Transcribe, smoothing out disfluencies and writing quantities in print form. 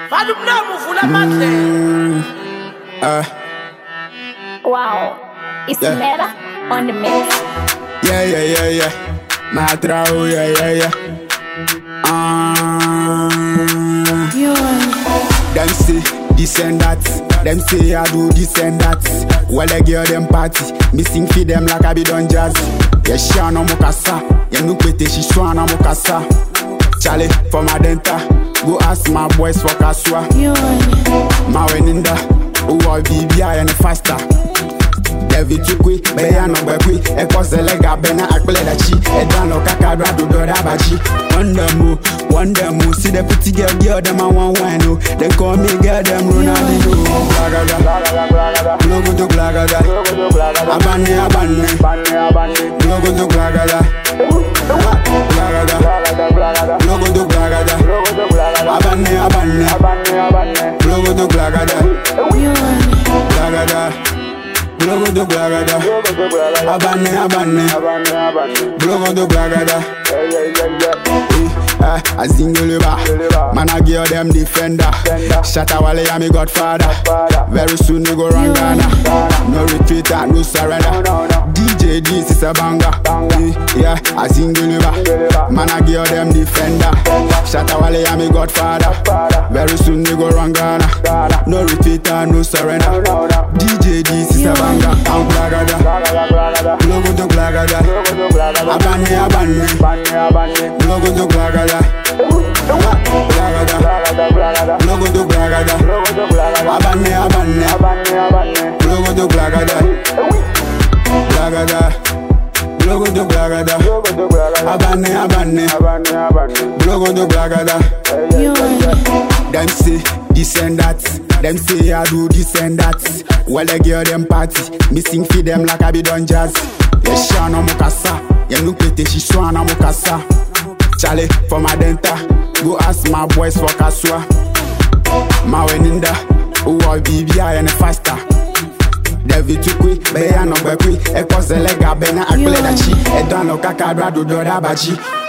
Wow, it's Meta on the mix. Yeah. Matrao, yeah. Them say this and that. Them say I do this and that. Well, I give them party. Me sing for them like I be done jazz. Yeah, Shana Mokasa. Yeah, no pete, she Shana Mokasa. Charlie, for my denta. Go ask my boys for Kaswa. My weninda. Who are BBI and faster. Every too quick, but I know where we a cause a leg up and I play that she a down look a cabra to do that bachi. Wonder move, see the pretty girl, them I want wine. They call me girl, them Ronaldinho. Logo to Glagada, Abane, Logo to Glagada, Logo to Glagada, Abane, Logo to Glagada, Blogo do Glagada, Abane, Blogo do Glagada. I sing Gulliver, man I give them defender. Shatawale I'm a godfather. Very soon we go run Ghana. No retreat and no surrender. DJ this is a banger. Yeah, I sing Gulliver, man I give them defender. Shatawale I'm a godfather. Very soon we go run Ghana. No retreat and no surrender. DJ this is a banger. I'm Glagada, Blogo do Glagada, Abane, Blogo do Glagada, Blogo do Glagada, Abane, Blogo do Glagada, Blogo do Glagada, Abane, Blogo do Glagada. Them say this and that. Them say I do this and that. Well, I give them party. Me sing for them like I be done jazz. Yeah, Shana Mokasa. Yeah, no pete, she Shana Mokasa. Charlie, for my denta. Go ask my boys for Kaswa. My weninda. Who are BBI and faster. David too quick, but I know where we. A cause a leg up and I play that she. A down look a cabra do that bachi.